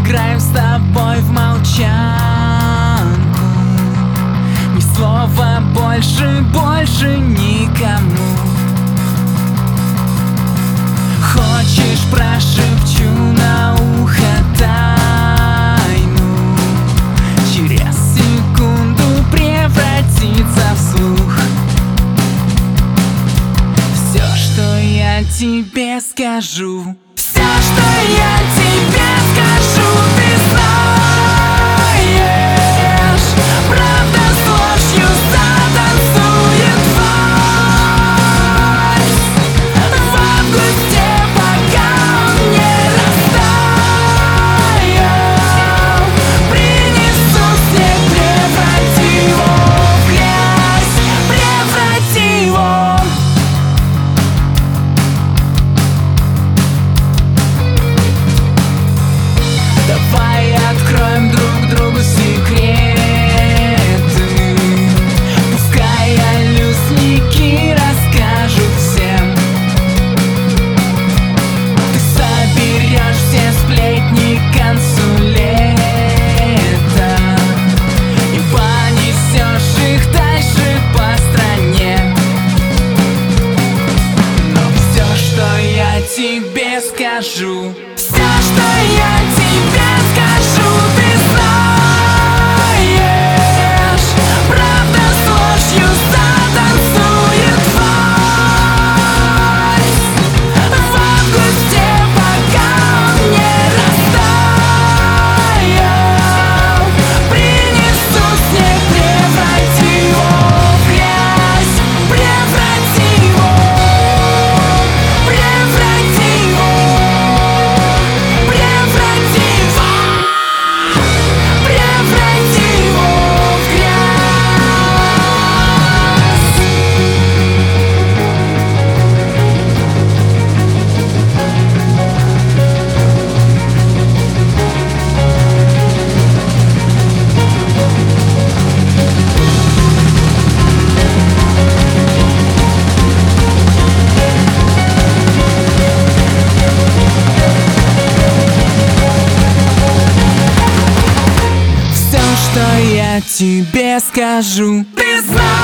Сыграем с тобой в молчанку. Ни слова больше, больше никому. Хочешь, прошепчу на ухо тайну, через секунду превратится в слух. Все, что я тебе скажу, все, что я тебе скажу, ты знаешь. Правда с ложью затанцует вальс в августе, пока он не растаял. Принесу снег, преврати его в грязь, преврати его. Давай откроем друг другу секреты. Пускай алюсники расскажут всем. Ты соберешь все сплетни к концу лета и понесешь их дальше по стране. Но все, что я тебе скажу, все, что я тебе скажу, ты знаешь. Правда с ложью затанцует вальс в августе, пока он не растаял. Принесу снег, преврати его в грязь, преврати его, преврати его, преврати его, преврати его в грязь. Все, что я тебе скажу, ты знаешь.